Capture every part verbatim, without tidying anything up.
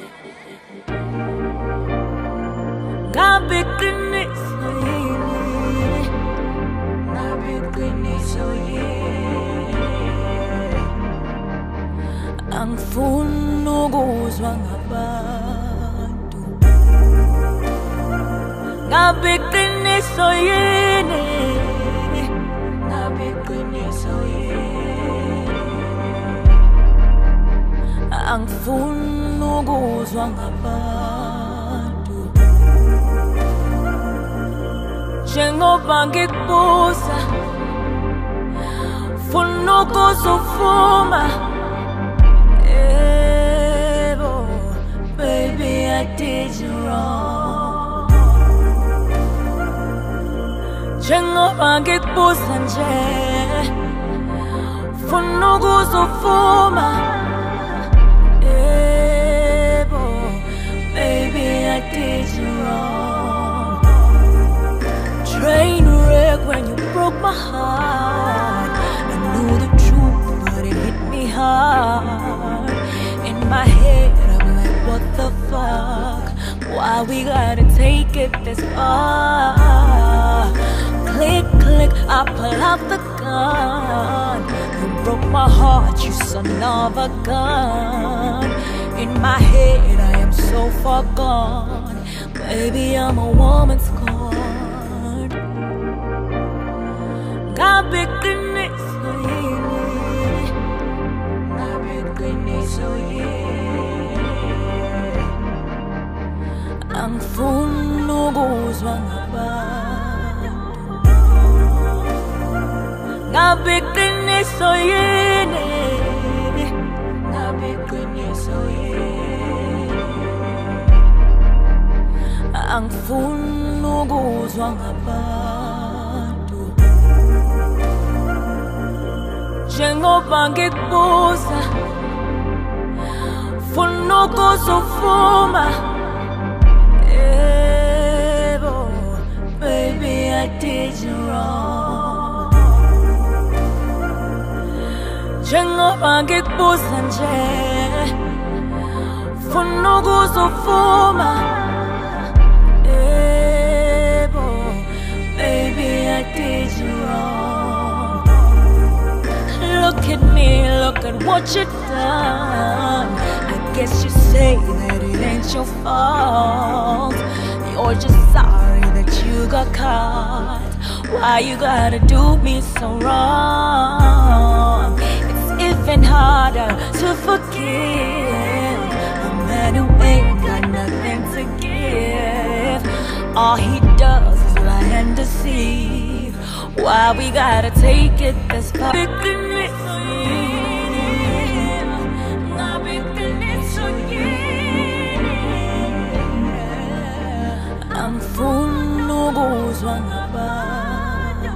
Gabi qiniso yini, gabi qiniso yini. Angifuni ukuzwa ngabantu. Gabi qiniso yini, gabi qiniso yini. Angifuni ukuzwa ngabantu. Njengoba ngikubuza, funa ukuzuvuma. Ebo, baby, I did you wrong. Njengoba ngikubuza nje, funa ukuzuvuma. Ebo, baby, I did you wrong. Train wreck when you broke my heart. I knew the truth, but it hit me hard. In my head, I'm like, what the fuck? Why we gotta take it this far? Click, click, I pull out the gun. You broke my heart, you son of a gun. In my head, I am so far gone. Baby, I'm a woman's gone. Gabi qiniso yini, gabi qiniso yini. Angifuni ukuzwa ngabantu. Gabi qiniso yini, gabi qiniso yini. Angifuni ukuzwa ngabantu. Njengoba ngikubuza, funa ukuzuvuma. Ebo, baby, I did you wrong. Njengoba ngikubuza nje, funa ukuzuvuma. Ebo, baby, I did you wrong. Look at me, look at what you've done. I guess you say that it ain't your fault. You're just sorry that you got caught. Why you gotta do me so wrong? It's even harder to forgive a man who ain't got nothing to give. All he does is lie and deceive. Why we gotta take it this far? Angifuni ukuzwa ngabantu.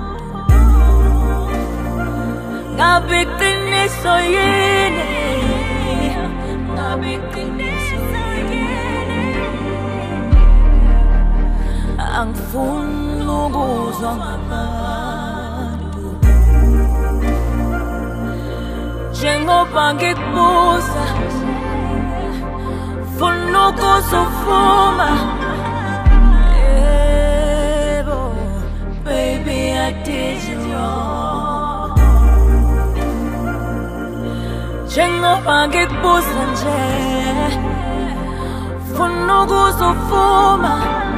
Gabi qiniso yini, gabi qiniso yini. Angifuni ukuzwa ngabantu. Njengoba ngikubuza, funa ukuzuvuma. Ebo, baby, I did you wrong. Njengoba ngikubuza nje, funa ukuzuvuma.